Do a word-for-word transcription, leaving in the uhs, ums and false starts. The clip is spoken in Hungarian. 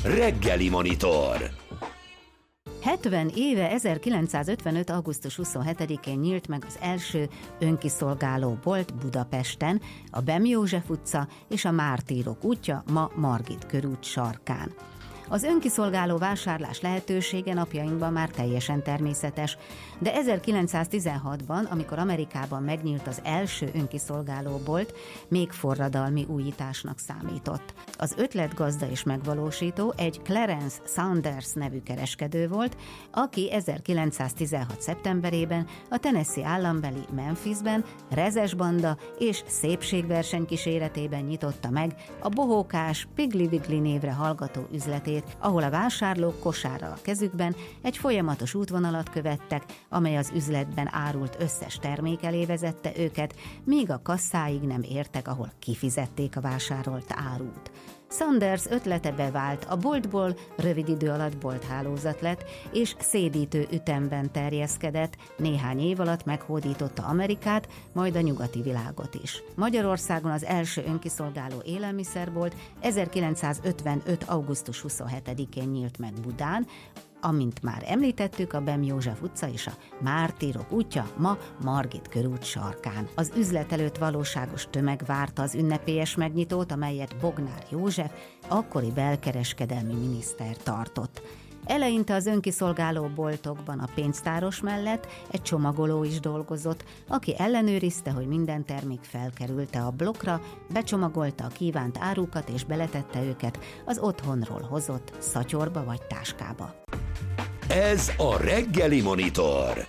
Reggeli Monitor. hetven éve ezerkilencszázötvenöt. augusztus huszonhetedikén nyílt meg az első önkiszolgáló bolt Budapesten, a Bem József utca és a Mártírok útja, ma Margit körút sarkán. Az önkiszolgáló vásárlás lehetősége napjainkban már teljesen természetes, de ezerkilencszáztizenhatban, amikor Amerikában megnyílt az első önkiszolgáló bolt, még forradalmi újításnak számított. Az ötletgazda és megvalósító egy Clarence Saunders nevű kereskedő volt, aki ezerkilencszáztizenhat. szeptemberében a Tennessee állambeli Memphisben rezes banda és szépségverseny kíséretében nyitotta meg a bohókás Piggly Wiggly névre hallgató üzletét, ahol a vásárlók kosárral a kezükben egy folyamatos útvonalat követtek, amely az üzletben árult összes termék elé vezette őket, míg a kasszáig nem értek, ahol kifizették a vásárolt árut. Saunders ötlete bevált, a boltból rövid idő alatt bolthálózat lett, és szédítő ütemben terjeszkedett, néhány év alatt meghódította Amerikát, majd a nyugati világot is. Magyarországon az első önkiszolgáló élelmiszerbolt ezerkilencszázötvenöt. augusztus huszonhetedikén nyílt meg Budán, amint már említettük, a Bem József utca és a Mártírok útja, ma Margit körút sarkán. Az üzlet előtt valóságos tömeg várta az ünnepélyes megnyitót, amelyet Bognár József, akkori belkereskedelmi miniszter tartott. Eleinte az önkiszolgáló boltokban a pénztáros mellett egy csomagoló is dolgozott, aki ellenőrizte, hogy minden termék felkerült-e a blokkra, becsomagolta a kívánt árukat és beletette őket az otthonról hozott szatyorba vagy táskába. Ez a Reggeli Monitor.